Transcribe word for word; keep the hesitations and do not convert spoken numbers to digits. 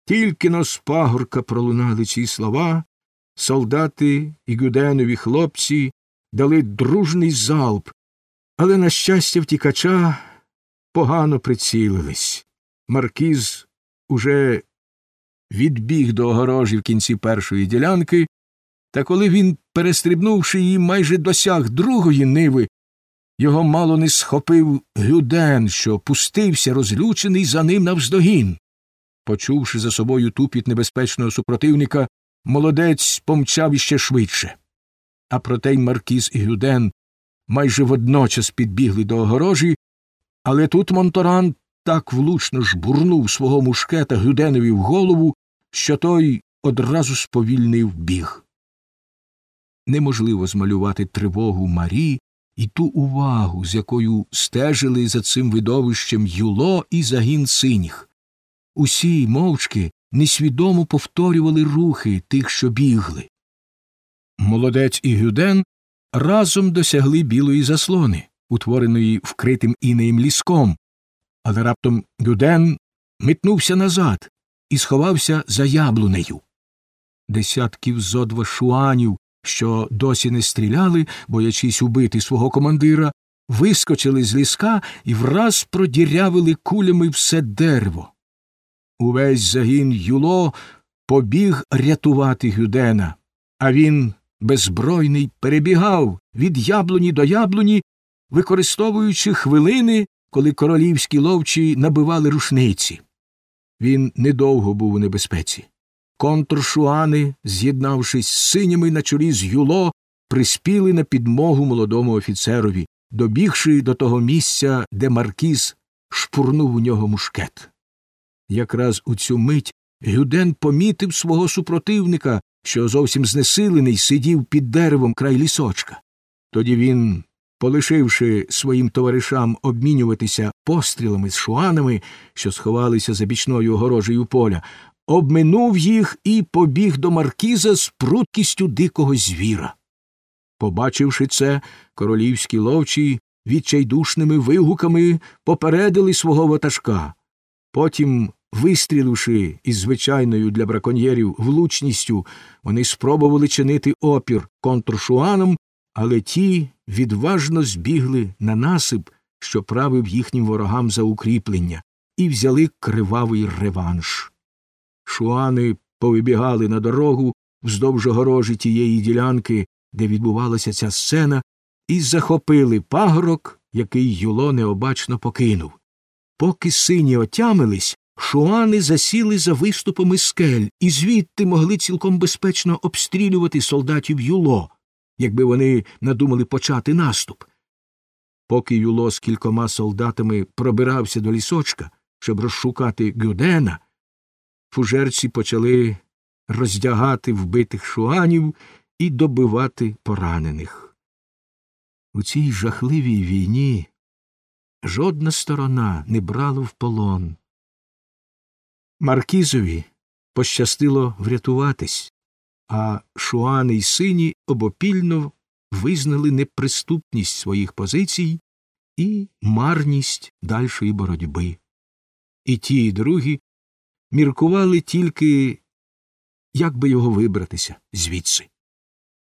Тільки но з пагорка пролунали ці слова, солдати і Гюденові хлопці дали дружний залп, але, на щастя втікача, погано прицілились. Маркіз уже відбіг до огорожі в кінці першої ділянки, та коли він, перестрибнувши її, майже досяг другої ниви, його мало не схопив Гюден, що пустився розлючений за ним навздогін. Почувши за собою тупіт небезпечного супротивника, молодець помчав іще швидше. А проте й Маркіз і Гюден майже водночас підбігли до огорожі, але тут Монторан так влучно жбурнув свого мушкета Гюденові в голову, що той одразу сповільнив біг. Неможливо змалювати тривогу Марі і ту увагу, з якою стежили за цим видовищем Юло і загін синіх. Усі мовчки несвідомо повторювали рухи тих, що бігли. Молодець і Гюден разом досягли білої заслони, утвореної вкритим інеєм ліском, але раптом Гюден метнувся назад і сховався за яблунею. Десятків зо два шуанів, що досі не стріляли, боячись убити свого командира, вискочили з ліска і враз продірявили кулями все дерево. Увесь загін Юло побіг рятувати Гюдена, а він, беззбройний, перебігав від яблуні до яблуні, використовуючи хвилини, коли королівські ловчі набивали рушниці. Він недовго був у небезпеці. Контршуани, з'єднавшись з синіми на чолі з Юло, приспіли на підмогу молодому офіцерові, добігши до того місця, де Маркіз шпурнув у нього мушкет. Якраз у цю мить Гюден помітив свого супротивника, що зовсім знесилений сидів під деревом край лісочка. Тоді він, полишивши своїм товаришам обмінюватися пострілами з шуанами, що сховалися за бічною огорожею поля, обминув їх і побіг до Маркіза з пруткістю дикого звіра. Побачивши це, королівські ловчі відчайдушними вигуками попередили свого ватажка. Потім, вистріливши із звичайною для браконьєрів влучністю, вони спробували чинити опір контршуанам, але ті відважно збігли на насип, що правив їхнім ворогам за укріплення, і взяли кривавий реванш. Шуани повибігали на дорогу вздовж огорожі тієї ділянки, де відбувалася ця сцена, і захопили пагорок, який Юло необачно покинув. Поки сині отямились, шуани засіли за виступами скель і звідти могли цілком безпечно обстрілювати солдатів Юло, якби вони надумали почати наступ. Поки Юло з кількома солдатами пробирався до лісочка, щоб розшукати Гюдена, фужерці почали роздягати вбитих шуанів і добивати поранених. У цій жахливій війні жодна сторона не брала в полон. Маркізові пощастило врятуватись, а шуани й сині обопільно визнали неприступність своїх позицій і марність дальшої боротьби. І ті, і другі міркували тільки, як би його вибратися звідси.